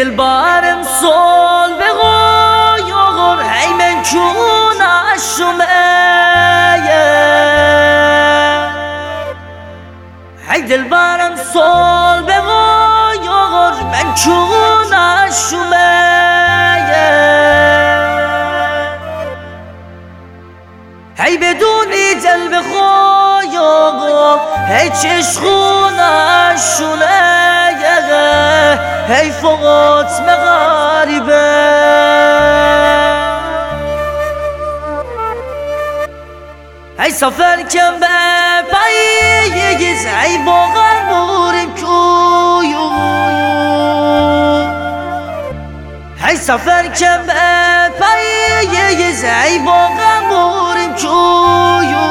دلبرم سال بغایر هی من چون اشمه هی دلبرم سال بغایر من چون اشمه هی بدونی دل بخوایم هی چشخونشونه هی فقط مغاربه هی سفر کم به پاییز هی واقعا بوریم کویو هی سفر کم به پاییز هی واقعا بوریم کویو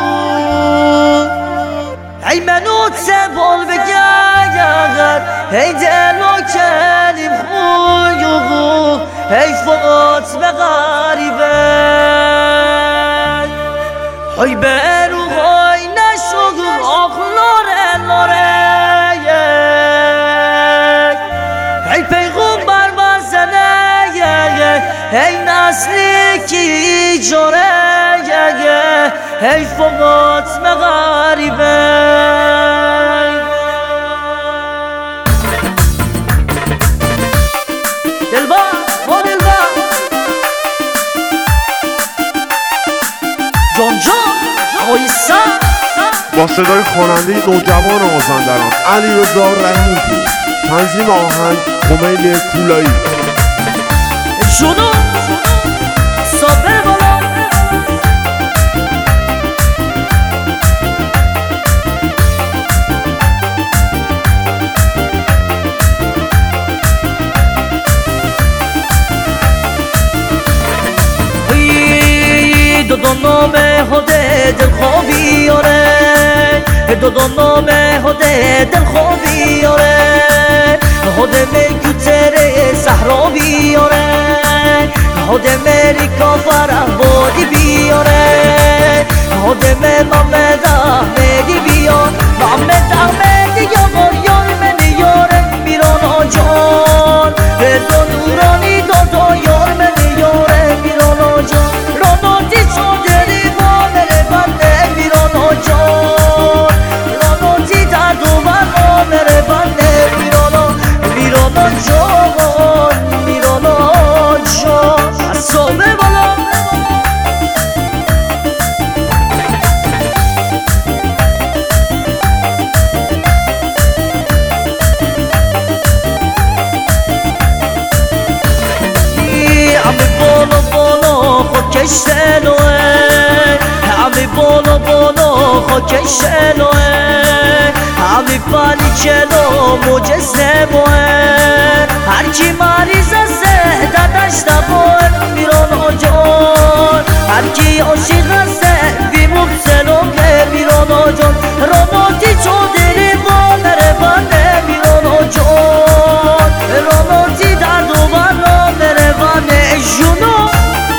هی منو تبال بگرد هی دلو کلیم خویو هی فقط مغاربه هی برو های نشد آخ لاره لاره هی پیغمبر بزنه هی نسلی کی جاره هی فقط مغاربه با صدای خواننده نوجوان مازندران علیرضا رحیمی، تنظیم آهنگ کمیل کولایی. شنو صابر بالا دو نامه هده دل خوابی آره دو نامه هده دل خوابی آره هده میکوتره صحرا بیاره هده مری کافر احبادی بیاره هده می محمد احمدی بیار محمد احمدی یار منی یارم میران آجان رضا نورانی دادا یار منی یارم میران آجان راناتی چادری بانر بنده میران آجان راناتی درد و بنامر بنده میران آجان میران آجان از صابه بالا خاکش سلوه همی بالا خاکش سلوه همی پالی چلو مجسمه هر کی مریض سه دادش دبوه میران آجان هر کی عاشق سه بی مبتلو که میران آجان راناتی چودری بانر بانه میران آجان راناتی درد و بانر بانه جونو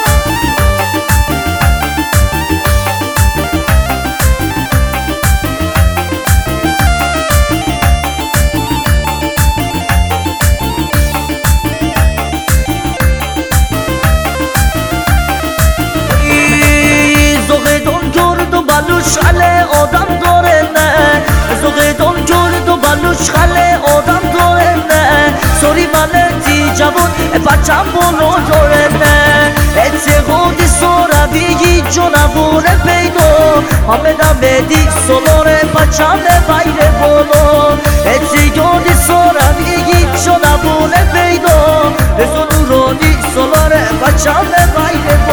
شله آدم داره نه زغیدان کرد و بلوش خله آدم داره نه سوری ملتی جوان بچم بولو داره نه اتقادی سورویی جنبونه پیدا همه نمیدی سلاره بچم بیر بولو اتقادی سورویی جنبونه پیدا رزو نورانی سلاره بچم بیر